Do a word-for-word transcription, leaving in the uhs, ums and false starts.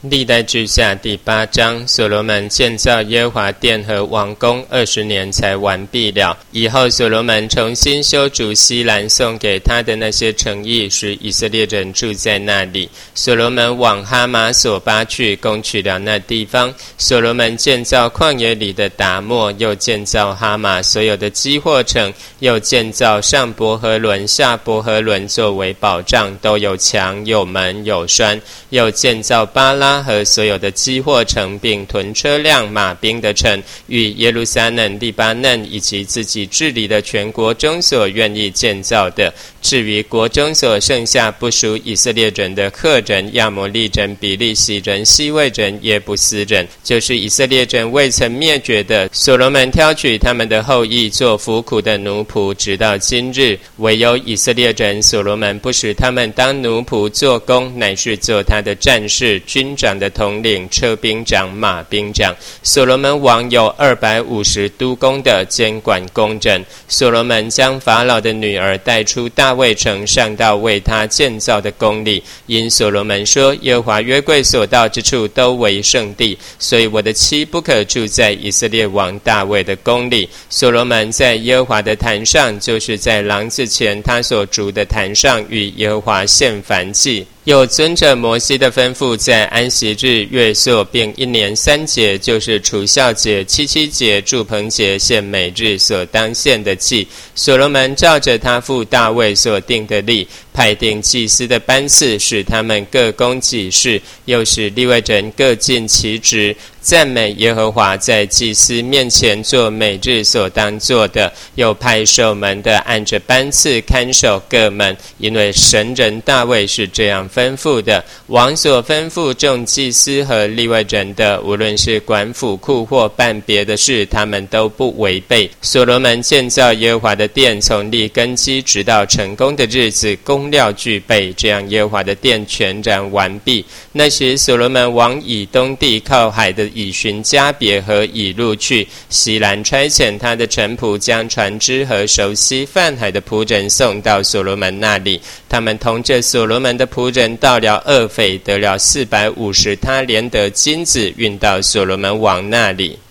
历代志下第八章，所罗门建造耶和华殿和王宫二十年才完毕了。以后所罗门重新修筑西兰送给他的那些城邑，使以色列人住在那里。所罗门往哈马索巴去，攻取了那地方。所罗门建造旷野里的达莫，又建造哈马所有的基货城，又建造上伯和伦、下伯和伦作为保障，都有墙、有门、有栓。又建造巴拉和所有的基货城，并屯车辆、马兵的城，与耶路撒冷、利巴嫩以及自己治理的全国中所愿意建造的。至于国中所剩下不属以色列人的赫人、亚摩利人、比利洗人、西魏人、耶布斯人，就是以色列人未曾灭绝的，所罗门挑取他们的后裔做服苦的奴仆，直到今日。唯有以色列人，所罗门不使他们当奴仆做工，乃是做他的战士、军长的统领、车兵长、马兵长。所罗门王有二百五十督工的监管工人。所罗门将法老的女儿带出大卫城，上到为他建造的宫里。因所罗门说，耶和华约柜所到之处都为圣地，所以我的妻不可住在以色列王大卫的宫里。所罗门在耶和华的坛上，就是在廊子前他所筑的坛上，与耶和华献燔祭。又遵着摩西的吩咐，在安息日、月朔并一年三节，就是除酵节、七七节、住棚节，献每日所当献的祭。所罗门照着他父大卫所定的例，派定祭司的班次，使他们各供己事，又使利未人各尽其职，赞美耶和华，在祭司面前做每日所当做的。又派守门的按着班次看守各门，因为神人大卫是这样吩咐的。王所吩咐众祭司和利未人的，无论是管府库或办别的事，他们都不违背。所罗门建造耶和华的殿，从立根基直到成功的日子，工料具备，这样耶和华的殿全然完毕。那时所罗门往以东地靠海的以寻加别和以路去，西兰差遣他的臣仆，将船只和熟悉泛海的仆人送到所罗门那里。他们同着所罗门的仆人到了厄斐，得了四百五十他连得金子，运到所罗门王那里。